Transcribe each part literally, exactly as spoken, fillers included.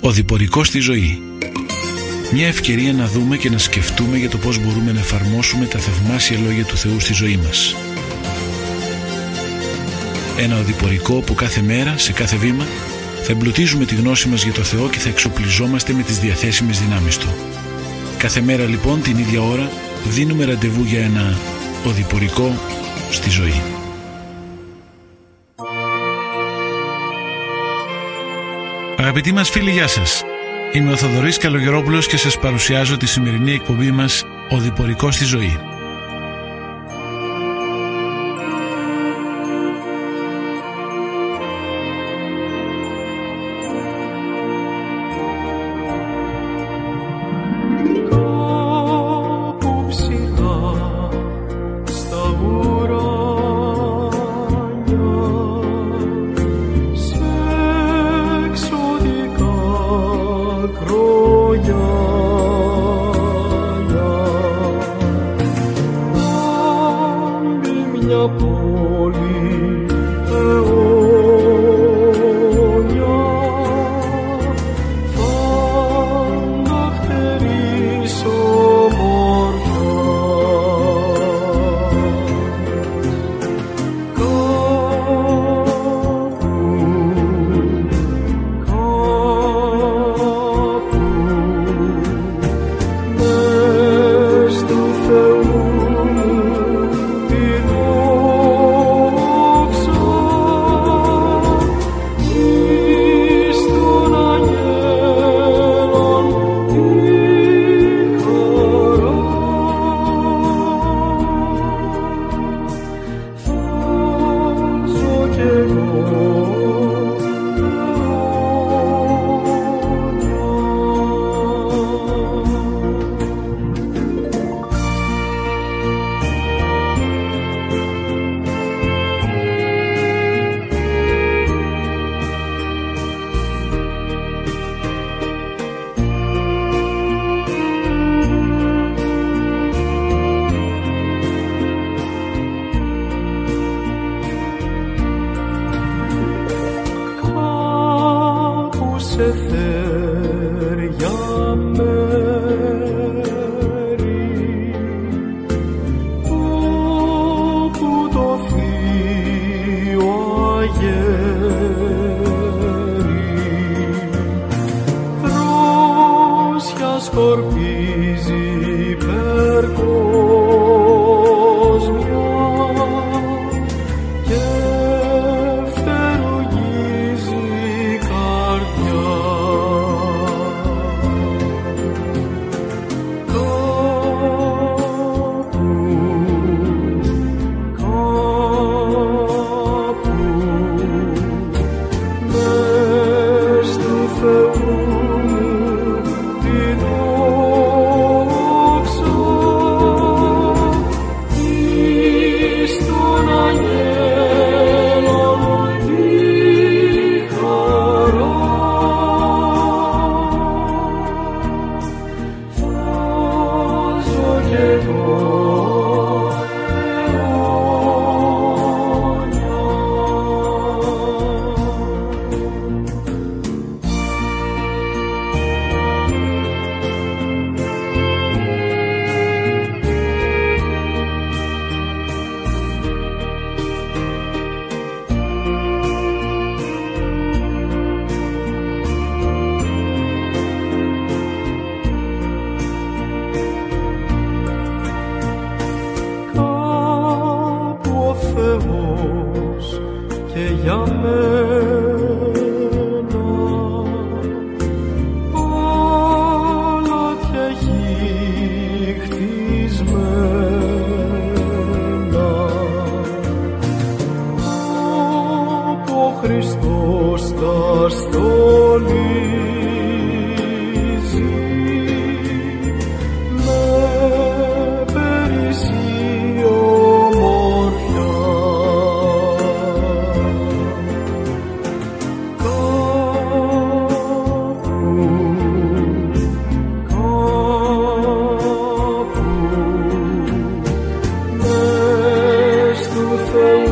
Οδηπορικό στη ζωή. Μια ευκαιρία να δούμε και να σκεφτούμε για το πώς μπορούμε να εφαρμόσουμε τα θαυμάσια λόγια του Θεού στη ζωή μας. Ένα οδηπορικό που κάθε μέρα, σε κάθε βήμα, θα εμπλουτίζουμε τη γνώση μας για το Θεό και θα εξοπλιζόμαστε με τις διαθέσιμες δυνάμεις Του. Κάθε μέρα λοιπόν την ίδια ώρα δίνουμε ραντεβού για ένα οδηπορικό στη ζωή. Αγαπητοί μας φίλοι, γεια σας. Είμαι ο Θοδωρής Καλογερόπουλος και σας παρουσιάζω τη σημερινή εκπομπή μας «Οδηπορικό στη ζωή».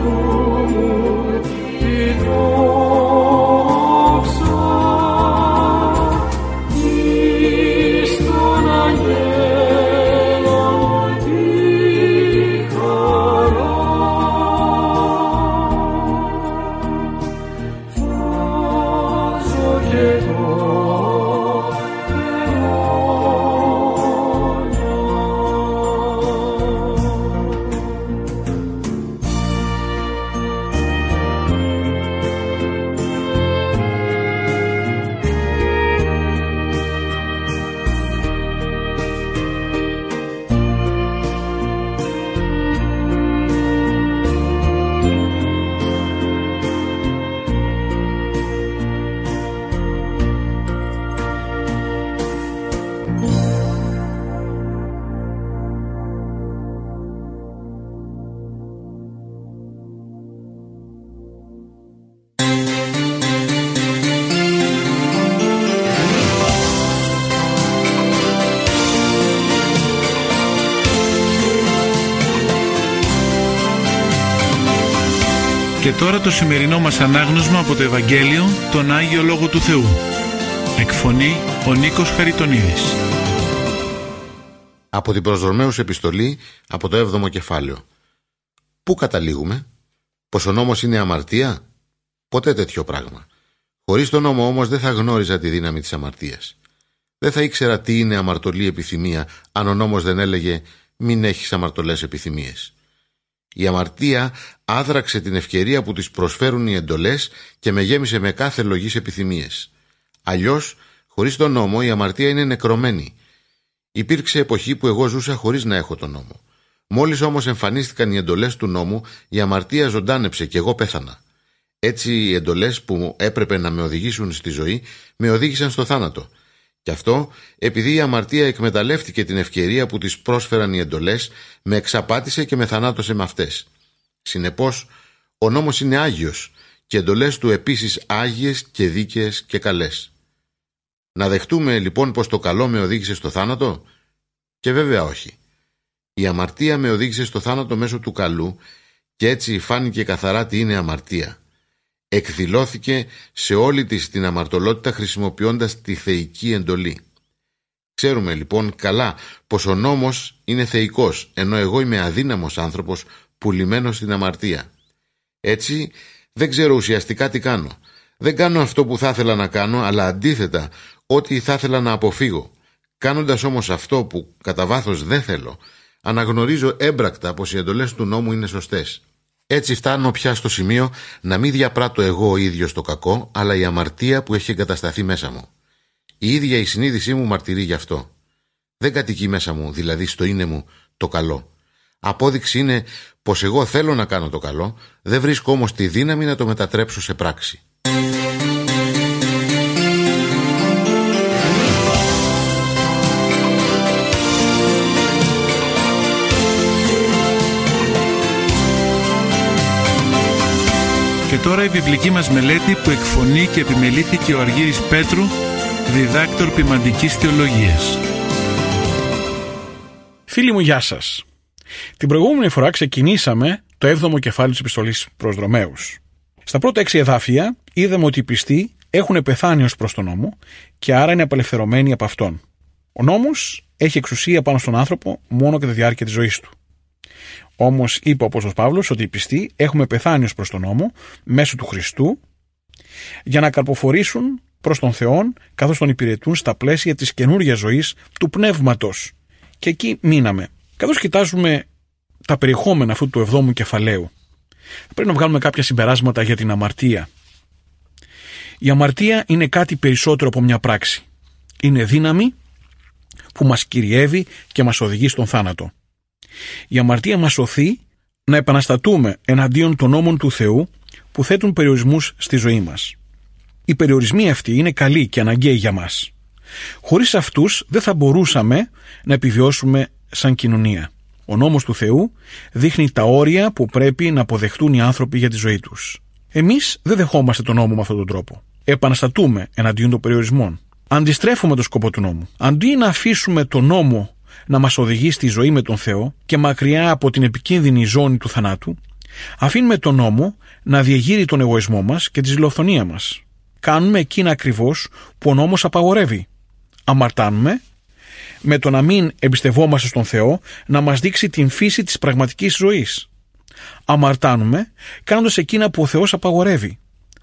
Τη δόξα Και τώρα το σημερινό μας ανάγνωσμα από το Ευαγγέλιο, τον Άγιο Λόγο του Θεού. Εκφωνεί ο Νίκος Χαριτονίδης. Από την προς Ρωμαίους επιστολή, από το έβδομο κεφάλαιο. Πού καταλήγουμε? Πως ο νόμος είναι αμαρτία? Ποτέ τέτοιο πράγμα. Χωρίς τον νόμο όμως δεν θα γνώριζα τη δύναμη της αμαρτίας. Δεν θα ήξερα τι είναι αμαρτωλή επιθυμία, αν ο νόμος δεν έλεγε μην έχεις αμαρτωλές επιθυμίες. Η αμαρτία άδραξε την ευκαιρία που της προσφέρουν οι εντολές και με γέμισε με κάθε λογής επιθυμίες. Αλλιώς, χωρίς τον νόμο, η αμαρτία είναι νεκρωμένη. Υπήρξε εποχή που εγώ ζούσα χωρίς να έχω τον νόμο. Μόλις όμως εμφανίστηκαν οι εντολές του νόμου, η αμαρτία ζωντάνεψε και εγώ πέθανα. Έτσι οι εντολές που έπρεπε να με οδηγήσουν στη ζωή, με οδήγησαν στο θάνατο. Κι αυτό επειδή η αμαρτία εκμεταλλεύτηκε την ευκαιρία που της πρόσφεραν οι εντολές, με εξαπάτησε και με θανάτωσε με αυτές. Συνεπώς, ο νόμος είναι άγιος και εντολές του επίσης άγιες και δίκαιες και καλές. Να δεχτούμε λοιπόν πως το καλό με οδήγησε στο θάνατο? Και βέβαια όχι. Η αμαρτία με οδήγησε στο θάνατο μέσω του καλού και έτσι φάνηκε καθαρά τι είναι αμαρτία. Εκδηλώθηκε σε όλη της την αμαρτωλότητα χρησιμοποιώντας τη θεϊκή εντολή. Ξέρουμε λοιπόν καλά πως ο νόμος είναι θεϊκός, ενώ εγώ είμαι αδύναμος άνθρωπος πουλημένος στην αμαρτία. Έτσι δεν ξέρω ουσιαστικά τι κάνω. Δεν κάνω αυτό που θα ήθελα να κάνω, αλλά αντίθετα ό,τι θα ήθελα να αποφύγω. Κάνοντας όμως αυτό που κατά βάθος δεν θέλω, αναγνωρίζω έμπρακτα πως οι εντολές του νόμου είναι σωστές. Έτσι φτάνω πια στο σημείο να μην διαπράττω εγώ ο ίδιος το κακό, αλλά η αμαρτία που έχει εγκατασταθεί μέσα μου. Η ίδια η συνείδησή μου μαρτυρεί γι' αυτό. Δεν κατοικεί μέσα μου, δηλαδή στο είναι μου, το καλό. Απόδειξη είναι πως εγώ θέλω να κάνω το καλό, δεν βρίσκω όμως τη δύναμη να το μετατρέψω σε πράξη. Και τώρα η βιβλική μας μελέτη που εκφωνεί και επιμελήθηκε ο Αργύρης Πέτρου, διδάκτορ ποιμαντικής θεολογίας. Φίλοι μου, γεια σας. Την προηγούμενη φορά ξεκινήσαμε το έβδομο κεφάλαιο της επιστολής προς Ρωμαίους. Στα πρώτα έξι εδάφια είδαμε ότι οι πιστοί έχουν πεθάνει ως προς τον νόμο και άρα είναι απελευθερωμένοι από αυτόν. Ο νόμος έχει εξουσία πάνω στον άνθρωπο μόνο κατά τη διάρκεια της ζωής του. Όμως είπε ο Απόστολος Παύλος ότι οι πιστοί έχουμε πεθάνει ως προς τον νόμο μέσω του Χριστού για να καρποφορήσουν προς τον Θεό καθώς τον υπηρετούν στα πλαίσια της καινούργιας ζωής του πνεύματος. Και εκεί μείναμε. Καθώς κοιτάζουμε τα περιεχόμενα αυτού του εβδόμου κεφαλαίου, πρέπει να βγάλουμε κάποια συμπεράσματα για την αμαρτία. Η αμαρτία είναι κάτι περισσότερο από μια πράξη. Είναι δύναμη που μας κυριεύει και μας οδηγεί στον θάνατο. Η αμαρτία μας σωθεί να επαναστατούμε εναντίον των νόμων του Θεού που θέτουν περιορισμούς στη ζωή μας. Οι περιορισμοί αυτοί είναι καλοί και αναγκαίοι για μας. Χωρίς αυτούς δεν θα μπορούσαμε να επιβιώσουμε σαν κοινωνία. Ο νόμος του Θεού δείχνει τα όρια που πρέπει να αποδεχτούν οι άνθρωποι για τη ζωή τους. Εμείς δεν δεχόμαστε τον νόμο με αυτόν τον τρόπο. Επαναστατούμε εναντίον των περιορισμών. Αντιστρέφουμε το σκοπό του νόμου. Αντί να αφήσουμε τον νόμο να μας οδηγεί στη ζωή με τον Θεό και μακριά από την επικίνδυνη ζώνη του θανάτου, αφήνουμε τον νόμο να διεγείρει τον εγωισμό μας και τη ζηλοφθονία μας. Κάνουμε εκείνα ακριβώς που ο νόμος απαγορεύει. Αμαρτάνουμε με το να μην εμπιστευόμαστε στον Θεό να μας δείξει την φύση της πραγματικής ζωής. Αμαρτάνουμε κάνοντας εκείνα που ο Θεός απαγορεύει.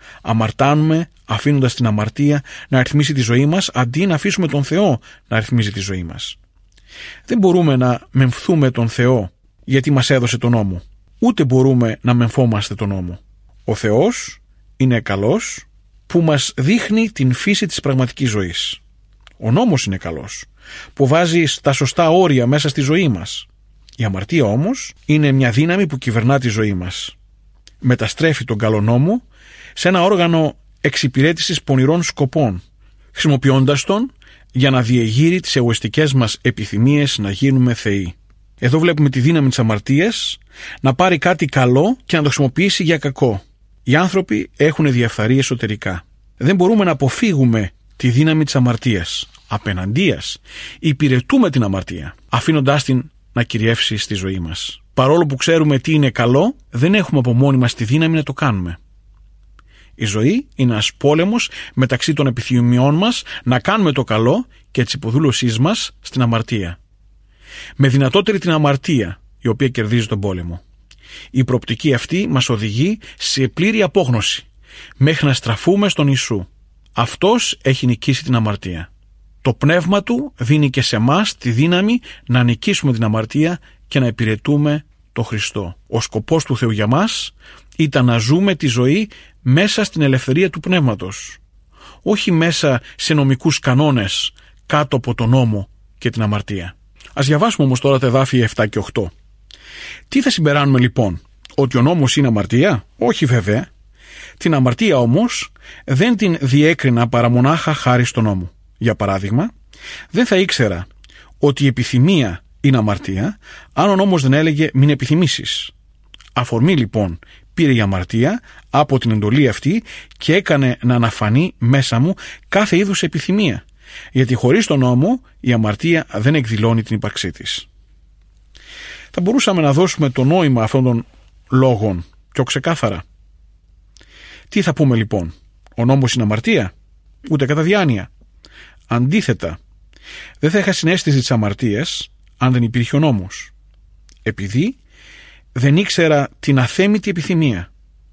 Αμαρτάνουμε αφήνοντας την αμαρτία να ρυθμίσει τη ζωή μας, αντί να αφήσουμε τον Θεό να ρυθμίζει τη ζωή μας. Δεν μπορούμε να μεμφθούμε τον Θεό γιατί μας έδωσε τον νόμο. Ούτε μπορούμε να μεμφόμαστε τον νόμο. Ο Θεός είναι καλός που μας δείχνει την φύση της πραγματικής ζωής. Ο νόμος είναι καλός που βάζει στα σωστά όρια μέσα στη ζωή μας. Η αμαρτία όμως είναι μια δύναμη που κυβερνά τη ζωή μας. Μεταστρέφει τον καλό νόμο σε ένα όργανο εξυπηρέτησης πονηρών σκοπών, χρησιμοποιώντας τον για να διεγείρει τις εγωιστικές μας επιθυμίες να γίνουμε θεοί. Εδώ βλέπουμε τη δύναμη της αμαρτίας να πάρει κάτι καλό και να το χρησιμοποιήσει για κακό. Οι άνθρωποι έχουν διαφθαρεί εσωτερικά. Δεν μπορούμε να αποφύγουμε τη δύναμη της αμαρτίας. Απέναντίας, υπηρετούμε την αμαρτία, αφήνοντάς την να κυριεύσει στη ζωή μας. Παρόλο που ξέρουμε τι είναι καλό, δεν έχουμε από μόνοι μας τη δύναμη να το κάνουμε. Η ζωή είναι ένας πόλεμος μεταξύ των επιθυμιών μας να κάνουμε το καλό και της υποδούλωσής μας στην αμαρτία. Με δυνατότερη την αμαρτία, η οποία κερδίζει τον πόλεμο. Η προοπτική αυτή μας οδηγεί σε πλήρη απόγνωση, μέχρι να στραφούμε στον Ιησού. Αυτός έχει νικήσει την αμαρτία. Το πνεύμα του δίνει και σε εμάς τη δύναμη να νικήσουμε την αμαρτία και να υπηρετούμε τον Χριστό. Ο σκοπός του Θεού για μας ήταν να ζούμε τη ζωή μέσα στην ελευθερία του πνεύματος. Όχι μέσα σε νομικούς κανόνες κάτω από τον νόμο και την αμαρτία. Ας διαβάσουμε όμως τώρα τα εδάφια επτά και οκτώ. Τι θα συμπεράνουμε λοιπόν, ότι ο νόμος είναι αμαρτία? Όχι βέβαια. Την αμαρτία όμως δεν την διέκρινα παρά μονάχα χάρη στον νόμο. Για παράδειγμα, δεν θα ήξερα ότι η επιθυμία είναι αμαρτία αν ο νόμος δεν έλεγε μην επιθυμήσεις. Αφορμή λοιπόν πήρε η αμαρτία από την εντολή αυτή και έκανε να αναφανεί μέσα μου κάθε είδους επιθυμία, γιατί χωρίς τον νόμο η αμαρτία δεν εκδηλώνει την ύπαρξή της. Θα μπορούσαμε να δώσουμε το νόημα αυτών των λόγων πιο ξεκάθαρα. Τι θα πούμε λοιπόν? Ο νόμος είναι αμαρτία? Ούτε κατά διάνοια. Αντίθετα, δεν θα είχα συναίσθηση της αμαρτίας αν δεν υπήρχε ο νόμος, επειδή δεν ήξερα την αθέμητη επιθυμία.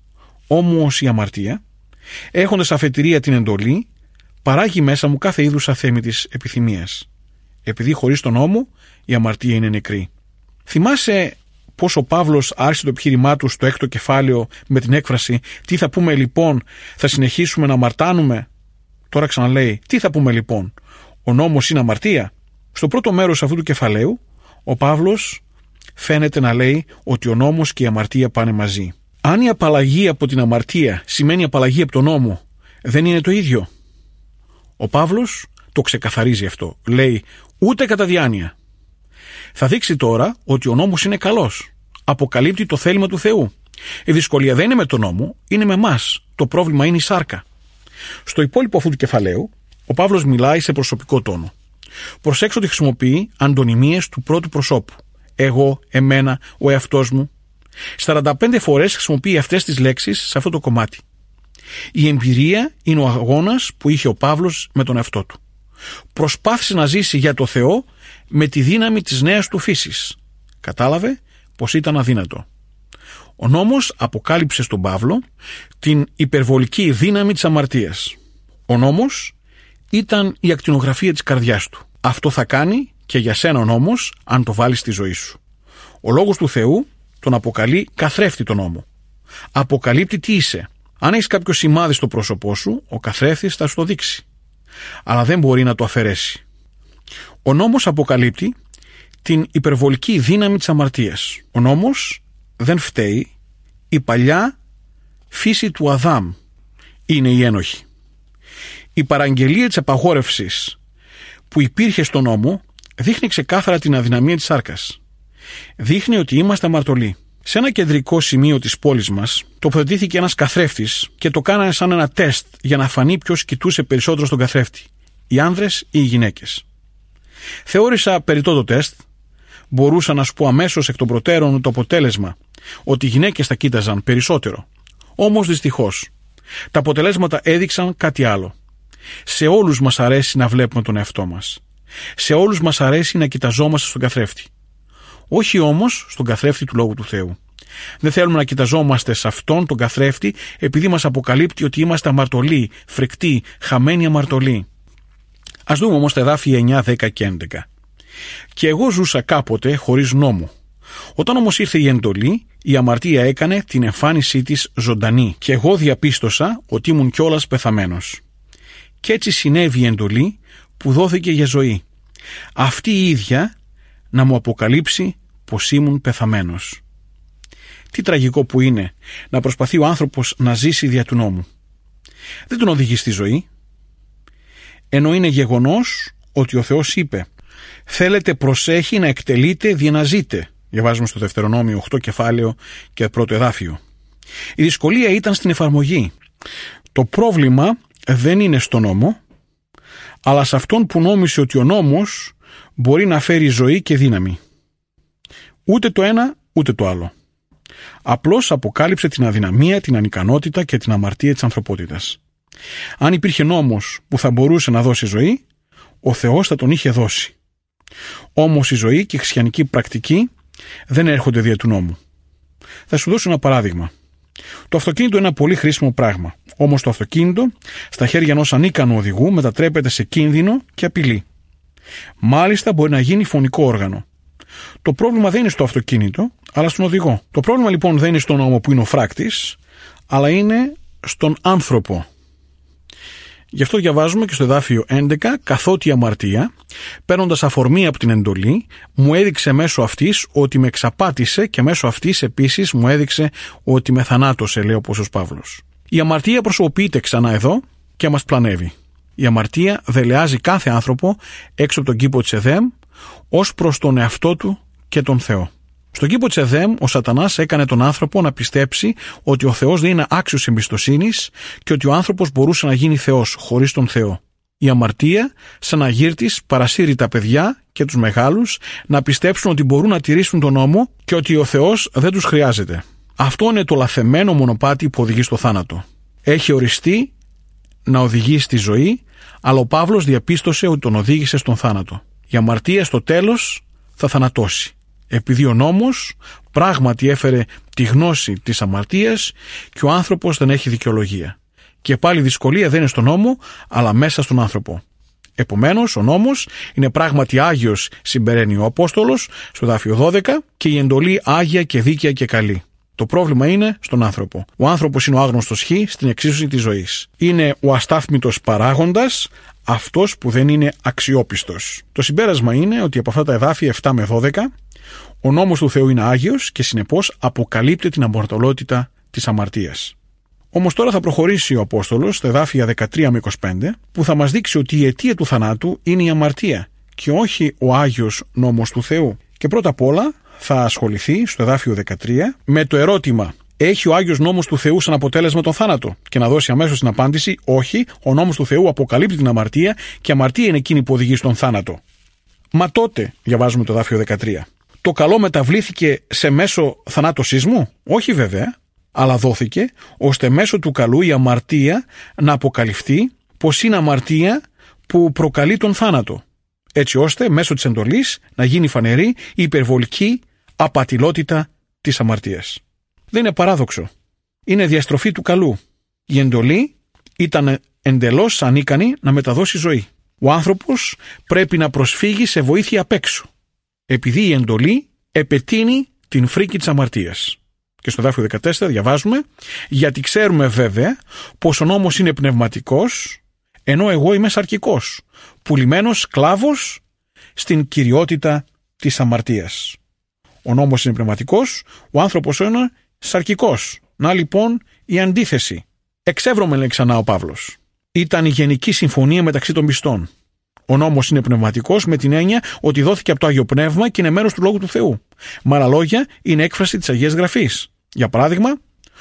Όμως η αμαρτία, έχοντας αφετηρία την εντολή, παράγει μέσα μου κάθε είδους αθέμητης επιθυμίας, επειδή χωρίς τον νόμο η αμαρτία είναι νεκρή. Θυμάσαι πως ο Παύλος άρχισε το επιχείρημά του στο έκτο κεφάλαιο με την έκφραση «Τι θα πούμε λοιπόν, θα συνεχίσουμε να αμαρτάνουμε?» Τώρα ξαναλέει «Τι θα πούμε λοιπόν, ο νόμος είναι αμαρτία?» Στο πρώτο μέρος αυτού του κεφαλαίου ο Παύλος φαίνεται να λέει ότι ο νόμος και η αμαρτία πάνε μαζί. Αν η απαλλαγή από την αμαρτία σημαίνει απαλλαγή από τον νόμο, δεν είναι το ίδιο? Ο Παύλος το ξεκαθαρίζει αυτό. Λέει ούτε κατά διάνοια. Θα δείξει τώρα ότι ο νόμος είναι καλός. Αποκαλύπτει το θέλημα του Θεού. Η δυσκολία δεν είναι με τον νόμο, είναι με εμάς. Το πρόβλημα είναι η σάρκα. Στο υπόλοιπο αυτού του κεφαλαίου, ο Παύλος μιλάει σε προσωπικό τόνο. Προσέξτε ότι χρησιμοποιεί αντωνυμίες του πρώτου προσώπου. Εγώ, εμένα, ο εαυτός μου. σαράντα πέντε φορές χρησιμοποιεί αυτές τις λέξεις σε αυτό το κομμάτι. Η εμπειρία είναι ο αγώνας που είχε ο Παύλος με τον εαυτό του. Προσπάθησε να ζήσει για το Θεό με τη δύναμη της νέας του φύσης. Κατάλαβε πως ήταν αδύνατο. Ο νόμος αποκάλυψε στον Παύλο την υπερβολική δύναμη της αμαρτίας. Ο νόμος ήταν η ακτινογραφία της καρδιάς του. Αυτό θα κάνει και για σένα ο νόμος αν το βάλεις στη ζωή σου. Ο λόγος του Θεού τον αποκαλεί καθρέφτη τον νόμο. Αποκαλύπτει τι είσαι. Αν έχεις κάποιο σημάδι στο πρόσωπό σου, ο καθρέφτης θα σου το δείξει. Αλλά δεν μπορεί να το αφαιρέσει. Ο νόμος αποκαλύπτει την υπερβολική δύναμη της αμαρτίας. Ο νόμος δεν φταίει. Η παλιά φύση του Αδάμ είναι η ένοχη. Η παραγγελία της απαγόρευσης που υπήρχε στον νόμο δείχνει ξεκάθαρα την αδυναμία της σάρκας. Δείχνει ότι είμαστε αμαρτωλοί. Σε ένα κεντρικό σημείο της πόλης μας τοποθετήθηκε ένας καθρέφτης και το κάνανε σαν ένα τεστ για να φανεί ποιος κοιτούσε περισσότερο στον καθρέφτη, οι άνδρες ή οι γυναίκες. Θεώρησα περιττό το τεστ, μπορούσα να σου πω αμέσως εκ των προτέρων το αποτέλεσμα, ότι οι γυναίκες τα κοίταζαν περισσότερο. Όμως δυστυχώς, τα αποτελέσματα έδειξαν κάτι άλλο. Σε όλους μας αρέσει να βλέπουμε τον εαυτό μας. Σε όλους μας αρέσει να κοιταζόμαστε στον καθρέφτη. Όχι όμως στον καθρέφτη του Λόγου του Θεού. Δεν θέλουμε να κοιταζόμαστε σε αυτόν τον καθρέφτη επειδή μας αποκαλύπτει ότι είμαστε αμαρτωλοί, φρικτοί, χαμένοι αμαρτωλοί. Ας δούμε όμως τα εδάφια εννιά, δέκα και έντεκα. «Και εγώ ζούσα κάποτε χωρίς νόμο. Όταν όμως ήρθε η εντολή, η αμαρτία έκανε την εμφάνισή της ζωντανή και εγώ διαπίστωσα ότι ήμουν κιόλας πεθαμένος. Κι έτσι συνέβη η εντολή που δόθηκε για ζωή. Αυτή η ίδια να μου αποκαλύψει πως ήμουν πεθαμένος». Τι τραγικό που είναι να προσπαθεί ο άνθρωπος να ζήσει δια του νόμου. Δεν τον οδηγεί στη ζωή. Ενώ είναι γεγονός ότι ο Θεός είπε «Θέλετε προσέχει να εκτελείτε δια να ζείτε». Διαβάζουμε στο Δευτερονόμιο οκτώ κεφάλαιο και πρώτο εδάφιο. Η δυσκολία ήταν στην εφαρμογή. Το πρόβλημα δεν είναι στο νόμο, αλλά σε αυτόν που νόμισε ότι ο νόμος μπορεί να φέρει ζωή και δύναμη. Ούτε το ένα, ούτε το άλλο. Απλώς αποκάλυψε την αδυναμία, την ανικανότητα και την αμαρτία της ανθρωπότητας. Αν υπήρχε νόμος που θα μπορούσε να δώσει ζωή, ο Θεός θα τον είχε δώσει. Όμως η ζωή και η χριστιανική πρακτική δεν έρχονται δια του νόμου. Θα σου δώσω ένα παράδειγμα. Το αυτοκίνητο είναι ένα πολύ χρήσιμο πράγμα. Όμως το αυτοκίνητο στα χέρια ενός ανίκανου οδηγού μετατρέπεται σε κίνδυνο και απειλή. Μάλιστα μπορεί να γίνει φωνικό όργανο. Το πρόβλημα δεν είναι στο αυτοκίνητο, αλλά στον οδηγό. Το πρόβλημα λοιπόν δεν είναι στον νόμο που είναι ο φράκτης, αλλά είναι στον άνθρωπο. Γι' αυτό διαβάζουμε και στο εδάφιο έντεκα, καθότι η αμαρτία, παίρνοντας αφορμή από την εντολή, μου έδειξε μέσω αυτής ότι με εξαπάτησε και μέσω αυτής επίσης μου έδειξε ότι με θανάτωσε, λέει ο Απόστολος Παύλος. Η αμαρτία προσωποποιείται ξανά εδώ και μας πλανεύει. Η αμαρτία δελεάζει κάθε άνθρωπο έξω από τον κήπο της Εδέμ ως προς τον εαυτό του και τον Θεό. Στον κήπο της Εδέμ, ο Σατανάς έκανε τον άνθρωπο να πιστέψει ότι ο Θεός δεν είναι άξιος εμπιστοσύνης και ότι ο άνθρωπος μπορούσε να γίνει Θεός χωρίς τον Θεό. Η αμαρτία, σαν αγύρτης, παρασύρει τα παιδιά και τους μεγάλους να πιστέψουν ότι μπορούν να τηρήσουν τον νόμο και ότι ο Θεός δεν τους χρειάζεται. Αυτό είναι το λαθεμένο μονοπάτι που οδηγεί στο θάνατο. Έχει οριστεί να οδηγεί στη ζωή, αλλά ο Παύλος διαπίστωσε ότι τον οδήγησε στον θάνατο. Η αμαρτία στο τέλος θα θανατώσει. Επειδή ο νόμος πράγματι έφερε τη γνώση της αμαρτίας και ο άνθρωπος δεν έχει δικαιολογία. Και πάλι η δυσκολία δεν είναι στον νόμο, αλλά μέσα στον άνθρωπο. Επομένως, ο νόμος είναι πράγματι άγιος, συμπεραίνει ο Απόστολος στο εδάφιο δώδεκα, και η εντολή άγια και δίκαια και καλή. Το πρόβλημα είναι στον άνθρωπο. Ο άνθρωπος είναι ο άγνωστος χ στην εξίσωση της ζωής. Είναι ο αστάθμητος παράγοντας, αυτός που δεν είναι αξιόπιστος. Το συμπέρασμα είναι ότι από αυτά τα εδάφια επτά με δώδεκα, ο νόμος του Θεού είναι άγιος και συνεπώς αποκαλύπτει την αμαρτωλότητα της αμαρτίας. Όμως τώρα θα προχωρήσει ο Απόστολος στα εδάφια δεκατρία με είκοσι πέντε, που θα μας δείξει ότι η αιτία του θανάτου είναι η αμαρτία και όχι ο άγιος νόμος του Θεού. Και πρώτα απ' όλα θα ασχοληθεί στο εδάφιο δεκατρία με το ερώτημα: έχει ο άγιος νόμος του Θεού σαν αποτέλεσμα τον θάνατο? Και να δώσει αμέσως την απάντηση: όχι, ο νόμος του Θεού αποκαλύπτει την αμαρτία και η αμαρτία είναι εκείνη που οδηγεί στον θάνατο. Μα τότε, διαβάζουμε το εδάφιο δεκατρία, το καλό μεταβλήθηκε σε μέσο θανάτωσής μου? Όχι βέβαια, αλλά δόθηκε ώστε μέσω του καλού η αμαρτία να αποκαλυφθεί πως είναι αμαρτία που προκαλεί τον θάνατο, έτσι ώστε μέσω της εντολής να γίνει φανερή η υπερβολική απατηλότητα της αμαρτίας. Δεν είναι παράδοξο. Είναι διαστροφή του καλού. Η εντολή ήταν εντελώς ανίκανη να μεταδώσει ζωή. Ο άνθρωπος πρέπει να προσφύγει σε βοήθεια απ' έξω, επειδή η εντολή επετείνει την φρίκη της αμαρτίας. Και στο εδάφιο δεκατέσσερα διαβάζουμε: γιατί ξέρουμε βέβαια πως ο νόμος είναι πνευματικός, ενώ εγώ είμαι σαρκικός, πουλημένος σκλάβος στην κυριότητα της αμαρτίας. Ο νόμος είναι πνευματικός, ο άνθρωπος είναι σαρκικός. Να λοιπόν η αντίθεση. Εξεύρωμε, λέει ξανά ο Παύλος. Ήταν η γενική συμφωνία μεταξύ των πιστών. Ο νόμος είναι πνευματικός με την έννοια ότι δόθηκε από το Άγιο Πνεύμα και είναι μέρος του Λόγου του Θεού. Με άλλα λόγια, είναι έκφραση της Αγίας Γραφής. Για παράδειγμα,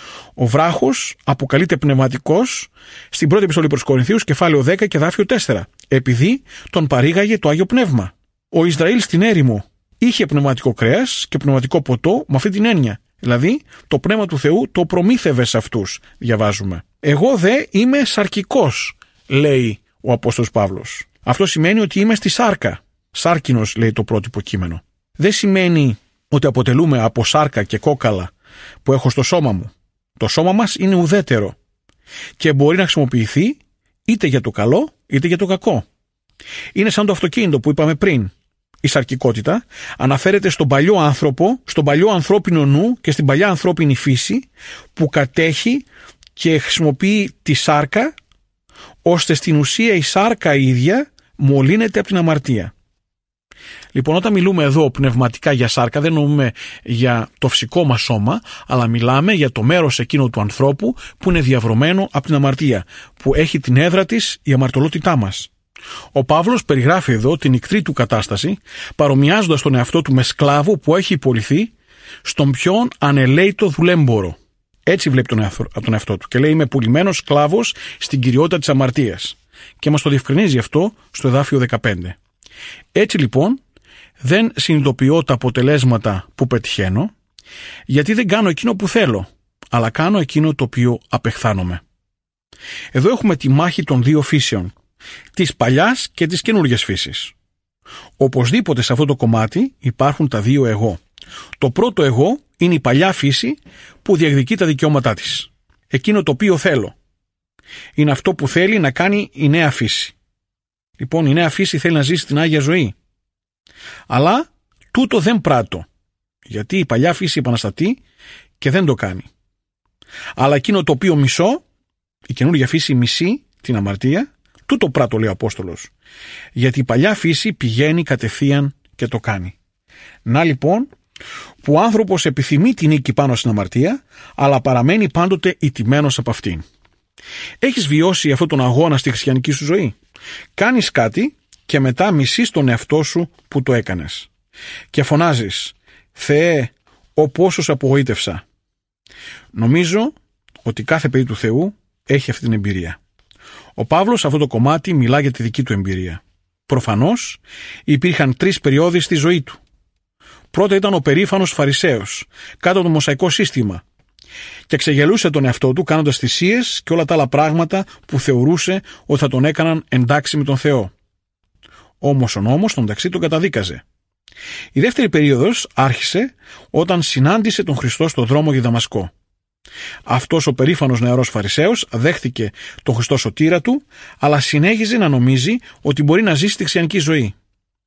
ο βράχος αποκαλείται πνευματικός στην πρώτη επιστολή προς Κορινθίους, κεφάλαιο δέκα και εδάφιο τέσσερα, επειδή τον παρήγαγε το Άγιο Πνεύμα. Ο Ισραήλ στην έρημο είχε πνευματικό κρέας και πνευματικό ποτό με αυτή την έννοια. Δηλαδή, το Πνεύμα του Θεού το προμήθευε σε αυτούς, διαβάζουμε. Εγώ δε είμαι σαρκικός, λέει ο Απόστολος Παύλος. Αυτό σημαίνει ότι είμαι στη σάρκα. Σάρκινος, λέει το πρότυπο κείμενο. Δεν σημαίνει ότι αποτελούμε από σάρκα και κόκαλα που έχω στο σώμα μου. Το σώμα μας είναι ουδέτερο και μπορεί να χρησιμοποιηθεί είτε για το καλό είτε για το κακό. Είναι σαν το αυτοκίνητο που είπαμε πριν. Η σαρκικότητα αναφέρεται στον παλιό άνθρωπο, στον παλιό ανθρώπινο νου και στην παλιά ανθρώπινη φύση που κατέχει και χρησιμοποιεί τη σάρκα, ώστε στην ουσία η σάρκα ίδια μολύνεται από την αμαρτία. Λοιπόν, όταν μιλούμε εδώ πνευματικά για σάρκα, δεν εννοούμε για το φυσικό μας σώμα, αλλά μιλάμε για το μέρος εκείνο του ανθρώπου που είναι διαβρωμένο από την αμαρτία, που έχει την έδρα της η αμαρτωλότητά μας. Ο Παύλος περιγράφει εδώ την ικτρή του κατάσταση, παρομοιάζοντας τον εαυτό του με σκλάβο που έχει υποληθεί στον ποιον ανελαίητο δουλέμπορο. Έτσι βλέπει τον εαυτό, τον εαυτό του και λέει: είμαι πουλημένος σκλάβος στην κυριότητα της αμαρτίας. Και μας το διευκρινίζει αυτό στο εδάφιο δεκαπέντε. Έτσι λοιπόν δεν συνειδητοποιώ τα αποτελέσματα που πετυχαίνω, γιατί δεν κάνω εκείνο που θέλω, αλλά κάνω εκείνο το οποίο απεχθάνομαι. Εδώ έχουμε τη μάχη των δύο φύσεων, της παλιάς και της καινούργιας φύσης. Οπωσδήποτε σε αυτό το κομμάτι υπάρχουν τα δύο εγώ. Το πρώτο εγώ είναι η παλιά φύση που διεκδικεί τα δικαιώματά της. Εκείνο το οποίο θέλω. Είναι αυτό που θέλει να κάνει η νέα φύση. Λοιπόν, η νέα φύση θέλει να ζήσει την Άγια Ζωή. Αλλά τούτο δεν πράττω, γιατί η παλιά φύση επαναστατεί και δεν το κάνει. Αλλά εκείνο το οποίο μισώ, η καινούργια φύση μισεί την αμαρτία, τούτο πράττω, λέει ο Απόστολος. Γιατί η παλιά φύση πηγαίνει κατευθείαν και το κάνει. Να λοιπόν, που ο άνθρωπος επιθυμεί την νίκη πάνω στην αμαρτία, αλλά παραμένει πάντοτε ηττημένος από αυτήν. Έχεις βιώσει αυτόν τον αγώνα στη χριστιανική σου ζωή? Κάνεις κάτι και μετά μισείς τον εαυτό σου που το έκανες. Και φωνάζεις: Θεέ, ο πόσος απογοήτευσα. Νομίζω ότι κάθε παιδί του Θεού έχει αυτή την εμπειρία. Ο Παύλος σε αυτό το κομμάτι μιλά για τη δική του εμπειρία. Προφανώς υπήρχαν τρεις περιόδοι στη ζωή του. Πρώτα ήταν ο περήφανος Φαρισαίος, κάτω από το μοσαϊκό σύστημα, και ξεγελούσε τον εαυτό του κάνοντας θυσίες και όλα τα άλλα πράγματα που θεωρούσε ότι θα τον έκαναν εντάξει με τον Θεό. Όμως ο νόμος στον μεταξύ τον καταδίκαζε. Η δεύτερη περίοδος άρχισε όταν συνάντησε τον Χριστό στο δρόμο για Δαμασκό. Αυτός ο περήφανος νεαρός Φαρισαίος δέχτηκε τον Χριστό σωτήρα του, αλλά συνέχιζε να νομίζει ότι μπορεί να ζήσει τη χριστιανική ζωή.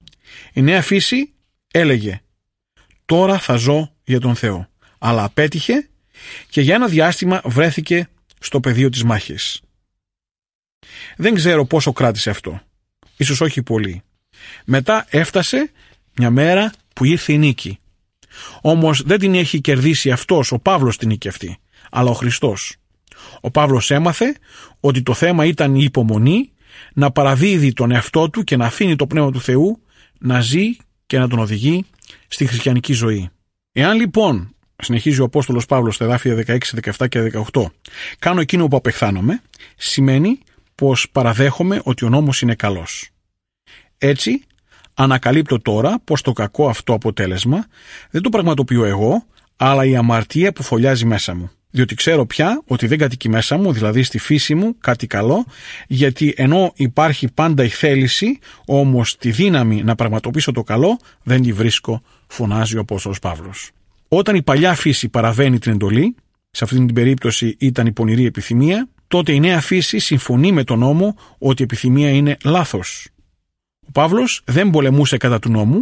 Η νέα φύση έλεγε: τώρα θα ζω για τον Θεό. Αλλά απέτυχε και για ένα διάστημα βρέθηκε στο πεδίο της μάχης. Δεν ξέρω πόσο κράτησε αυτό. Ίσως όχι πολύ. Μετά έφτασε μια μέρα που ήρθε η νίκη. Όμως δεν την έχει κερδίσει αυτός, ο Παύλος, την νίκη αυτή, αλλά ο Χριστός. Ο Παύλος έμαθε ότι το θέμα ήταν η υπομονή, να παραδίδει τον εαυτό του και να αφήνει το Πνεύμα του Θεού να ζει και να τον οδηγεί στη χριστιανική ζωή. Εάν λοιπόν, συνεχίζει ο Απόστολος Παύλος στα εδάφια δεκαέξι, δεκαεπτά και δεκαοκτώ, κάνω εκείνο που απεχθάνομαι, σημαίνει πως παραδέχομαι ότι ο νόμος είναι καλός. Έτσι, ανακαλύπτω τώρα πως το κακό αυτό αποτέλεσμα δεν το πραγματοποιώ εγώ, αλλά η αμαρτία που φωλιάζει μέσα μου. Διότι ξέρω πια ότι δεν κατοικεί μέσα μου, δηλαδή στη φύση μου, κάτι καλό, γιατί ενώ υπάρχει πάντα η θέληση, όμως τη δύναμη να πραγματοποιήσω το καλό δεν τη βρίσκω, φωνάζει ο Απόστολος Παύλος. Όταν η παλιά φύση παραβαίνει την εντολή, σε αυτή την περίπτωση ήταν η πονηρή επιθυμία, τότε η νέα φύση συμφωνεί με τον νόμο ότι η επιθυμία είναι λάθος. Ο Παύλος δεν πολεμούσε κατά του νόμου,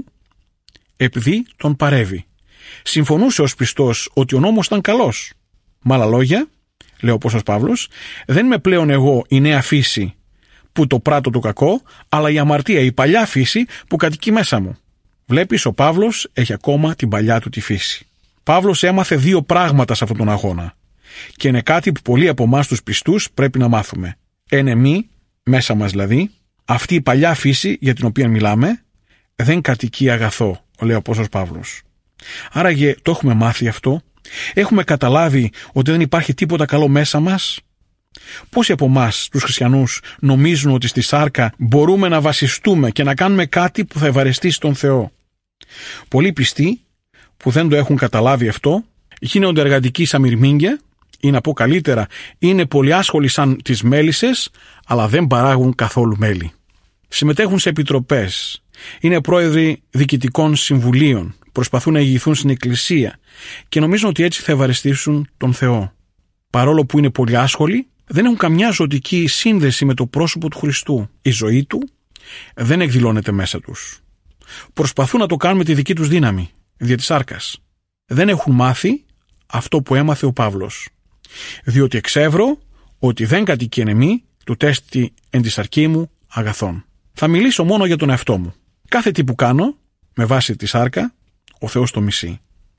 επειδή τον παρεύει. Συμφωνούσε ως πιστός ότι ο νόμος ήταν καλός. Με άλλα λόγια, λέει ο Απόστολος Παύλος, δεν είμαι πλέον εγώ η νέα φύση που το πράττω το κακό, αλλά η αμαρτία, η παλιά φύση που κατοικεί μέσα μου. Βλέπεις, ο Παύλος έχει ακόμα την παλιά του τη φύση. Παύλος έμαθε δύο πράγματα σε αυτόν τον αγώνα. Και είναι κάτι που πολλοί από εμάς τους πιστούς πρέπει να μάθουμε. Εν εμεί, μέσα μας δηλαδή, αυτή η παλιά φύση για την οποία μιλάμε, δεν κατοικεί αγαθό, λέει ο Απόστολος Παύλος. Άραγε το έχουμε μάθει αυτό? Έχουμε καταλάβει ότι δεν υπάρχει τίποτα καλό μέσα μας? Πόσοι από εμάς τους χριστιανούς νομίζουν ότι στη σάρκα μπορούμε να βασιστούμε και να κάνουμε κάτι που θα ευαρεστήσει τον Θεό? Πολλοί πιστοί που δεν το έχουν καταλάβει αυτό γίνονται εργατικοί σαν μυρμήγκια, ή να πω καλύτερα, είναι πολύ άσχολοι σαν τις μέλισσες, αλλά δεν παράγουν καθόλου μέλι. Συμμετέχουν σε επιτροπές, είναι πρόεδροι διοικητικών συμβουλίων, προσπαθούν να ηγηθούν στην Εκκλησία και νομίζουν ότι έτσι θα ευαριστήσουν τον Θεό. Παρόλο που είναι πολύ άσχολοι, δεν έχουν καμιά ζωτική σύνδεση με το πρόσωπο του Χριστού. Η ζωή του δεν εκδηλώνεται μέσα τους. Προσπαθούν να το κάνουν με τη δική τους δύναμη, δια της σάρκας. Δεν έχουν μάθει αυτό που έμαθε ο Παύλος. Διότι εξεύρω ότι δεν κατοικεί εν εμεί του τέστη εν τη σαρκή μου αγαθών. Θα μιλήσω μόνο για τον εαυτό μου. Κάθε τι που κάνω, με βάση τη σάρκα, ο Θεός το μισεί.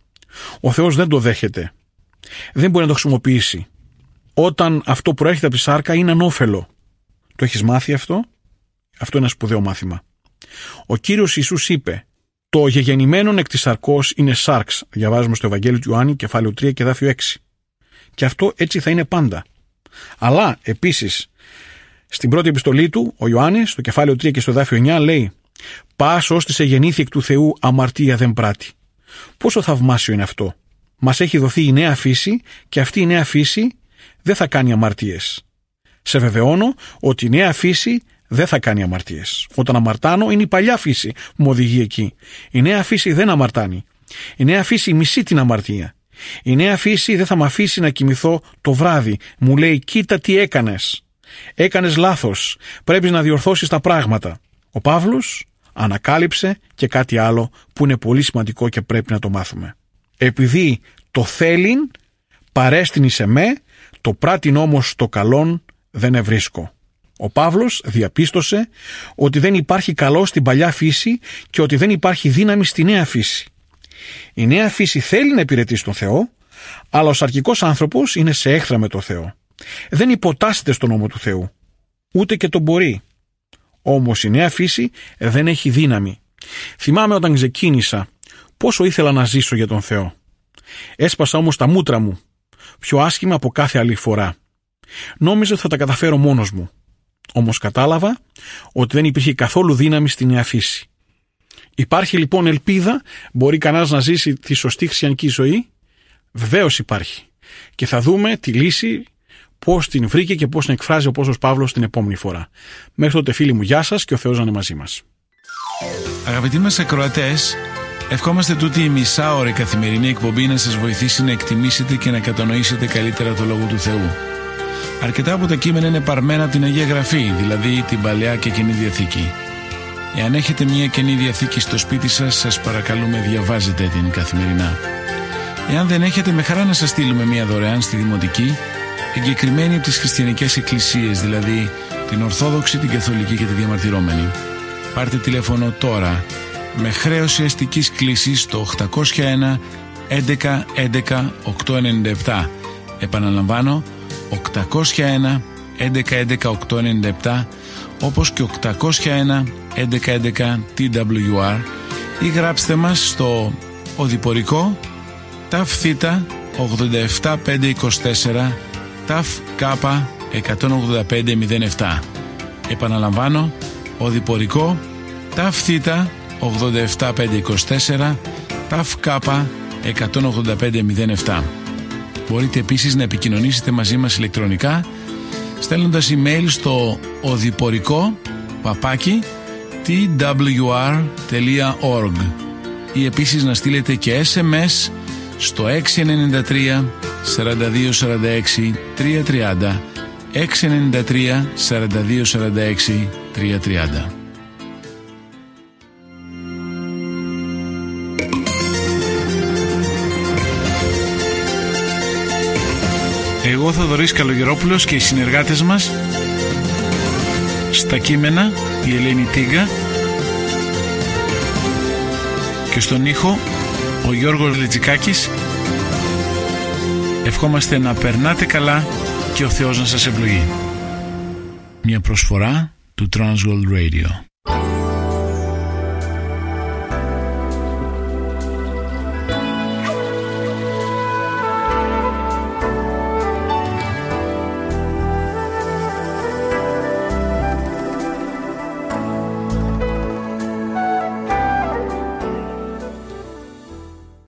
Ο Θεός δεν το δέχεται. Δεν μπορεί να το χρησιμοποιήσει. Όταν αυτό προέρχεται από τη σάρκα είναι ανώφελο. Το έχεις μάθει αυτό? Αυτό είναι ένα σπουδαίο μάθημα. Ο Κύριος Ιησούς είπε: το γεγεννημένον εκ της σαρκός είναι σάρξ. Διαβάζουμε στο Ευαγγέλιο του Ιωάννη, κεφάλαιο τρία και εδάφιο έξι. Και αυτό έτσι θα είναι πάντα. Αλλά επίσης, στην πρώτη επιστολή του, ο Ιωάννης, στο κεφάλαιο τρία και στο εδάφιο εννιά, λέει: πας ώστις εγεννήθη εκ του Θεού αμαρτία δεν πράττει. Πόσο θαυμάσιο είναι αυτό! Μας έχει δοθεί η νέα φύση και αυτή η νέα φύση δεν θα κάνει αμαρτίες. Σε βεβαιώνω ότι η νέα φύση δεν θα κάνει αμαρτίες. Όταν αμαρτάνω είναι η παλιά φύση που μου οδηγεί εκεί. Η νέα φύση δεν αμαρτάνει. Η νέα φύση μισεί την αμαρτία. Η νέα φύση δεν θα με αφήσει να κοιμηθώ το βράδυ. Μου λέει: κοίτα τι έκανες. Έκανες λάθος. Πρέπει να διορθώσεις τα πράγματα. Ο Παύλος ανακάλυψε και κάτι άλλο που είναι πολύ σημαντικό και πρέπει να το μάθουμε. Επειδή το θέλειν παρέστην εις εμέ, το πράτην όμως το καλόν δεν ευρίσκω. Ο Παύλος διαπίστωσε ότι δεν υπάρχει καλό στην παλιά φύση και ότι δεν υπάρχει δύναμη στη νέα φύση. Η νέα φύση θέλει να υπηρετήσει τον Θεό, αλλά ο σαρκικός άνθρωπος είναι σε έχθρα με τον Θεό. Δεν υποτάσσεται στον νόμο του Θεού, ούτε και τον μπορεί. Όμως η νέα φύση δεν έχει δύναμη. Θυμάμαι όταν ξεκίνησα πόσο ήθελα να ζήσω για τον Θεό. Έσπασα όμως τα μούτρα μου, πιο άσχημα από κάθε άλλη φορά. Νόμιζα ότι θα τα καταφέρω μόνος μου. Όμως κατάλαβα ότι δεν υπήρχε καθόλου δύναμη στη νέα φύση. Υπάρχει λοιπόν ελπίδα? Μπορεί κανένας να ζήσει τη σωστή χριστιανική ζωή? Βεβαίως υπάρχει. Και θα δούμε τη λύση, πώς την βρήκε και πώς την εκφράζει ο Απόστολος Παύλος την επόμενη φορά. Μέχρι τότε, φίλοι μου, γεια σας και ο Θεός να είναι μαζί μας. Αγαπητοί μας ακροατές, ευχόμαστε τούτη η μισάωρη καθημερινή εκπομπή να σας βοηθήσει να εκτιμήσετε και να κατανοήσετε καλύτερα το Λόγο του Θεού. Αρκετά από τα κείμενα είναι παρμένα από την Αγία Γραφή, δηλαδή την Παλαιά και Καινή Διαθήκη. Εάν έχετε μια Καινή Διαθήκη στο σπίτι σας, σας παρακαλούμε διαβάζετε την καθημερινά. Εάν δεν έχετε, με χαρά να σας στείλουμε μια δωρεάν στη Δημοτική, εγκεκριμένη από τις χριστιανικές εκκλησίες, δηλαδή την Ορθόδοξη, την Καθολική και τη Διαμαρτυρόμενη. Πάρτε τηλέφωνο τώρα με χρέωση αστικής κλήσης στο οκτακόσια ένα έντεκα έντεκα οκτακόσια ενενήντα επτά. Επαναλαμβάνω, οκτακόσια ένα έντεκα έντεκα οκτακόσια ενενήντα επτά, όπως και οκτακόσια ένα έντεκα έντεκα τι ντάμπλιου αρ, ή γράψτε μας στο οδηπορικό ταφ θήτα ογδόντα επτά πεντακόσια είκοσι τέσσερα ταφ κάπα εκατόν ογδόντα πέντε μηδέν επτά. Επαναλαμβάνω, οδηπορικό ταφ θήτα ογδόντα επτά πεντακόσια είκοσι τέσσερα ταφ κάπα εκατόν ογδόντα πέντε μηδέν επτά. Μπορείτε επίσης να επικοινωνήσετε μαζί μας ηλεκτρονικά στέλνοντας email στο οδηπορικό παπάκι τι ντάμπλιου αρ τελεία org ή επίσης να στείλετε και ες εμ ες στο έξι εννιά τρία σαράντα δύο σαράντα έξι τριακόσια τριάντα, έξι εννιά τρία σαράντα δύο σαράντα έξι τριακόσια τριάντα. Εγώ, Θοδωρής Καλογερόπουλος, και οι συνεργάτες μας στα κείμενα, η Ελένη Τίγκα, και στον ήχο ο Γιώργος Λετζικάκης, ευχόμαστε να περνάτε καλά και ο Θεός να σας ευλογεί. Μια προσφορά του Transworld Radio.